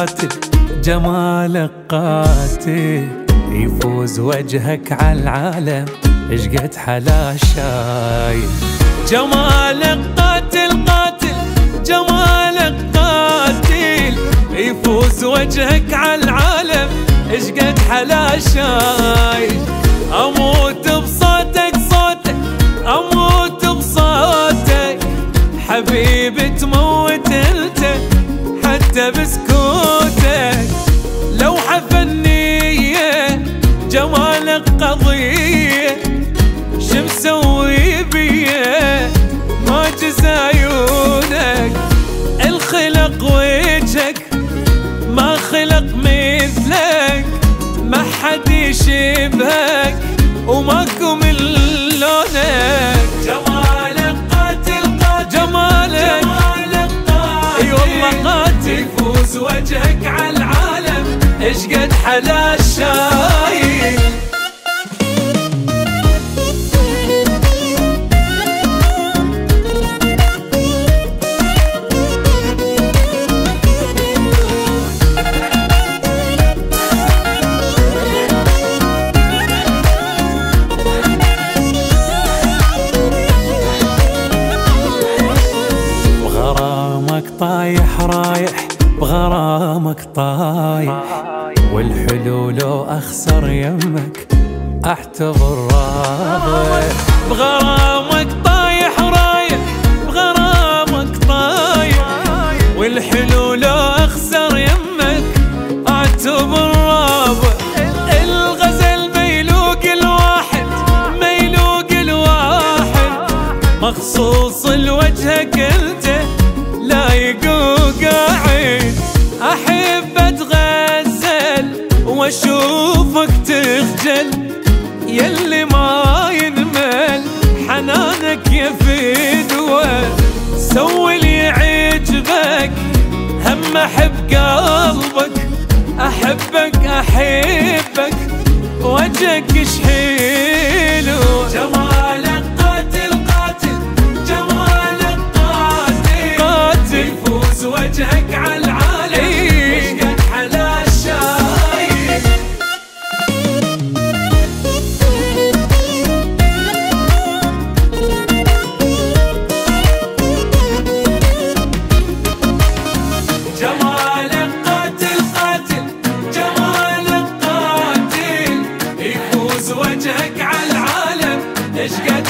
قاتل جمالك قاتل، يفوز وجهك على العالم ايش قد حلا شايل. جمالك قاتل قاتل جمالك قاتل، يفوز وجهك على العالم ايش قد حلا شايل. اموت بصوتك صوتك اموت بصوتك، حبيبي تموت انت حتى بسكوتك. لو حفنية جمالك قضية، شمسوي بيه ما جز عيونك. الخلق وجهك ما خلق مثلك، ما حد يشبهك وماكو من لونك. جمالك قاتل قاتل جمالك قاتل، اي والله قاتل، يفوز وجهك على العالم ايش قد حلا الشايل. طايح رايح بغرامك طايح، والحلو لو اخسر يمك اعتبر رابح. بغرامك طايح رايح بغرامك طايح، والحلو لو اخسر يمك اعتبر رابح. الغزل ميلوق الواحد ميلوق الواحد، مخصوص لوجهك انت لايق وقاعد. احب اتغزل واشوفك تخجل، يلي ما ينمل حنانك يا فدوة. سوي اللي يعجبك هم احب قلبك، احبك احبك وجهك ايش حلو. جمالك قاتل قاتل جمالك قاتل، يفوز وجهك على العالم ايش قد حلا الشايل. جمالك قاتل قاتل جمالك قاتل، يفوز وجهك على العالم ايش قد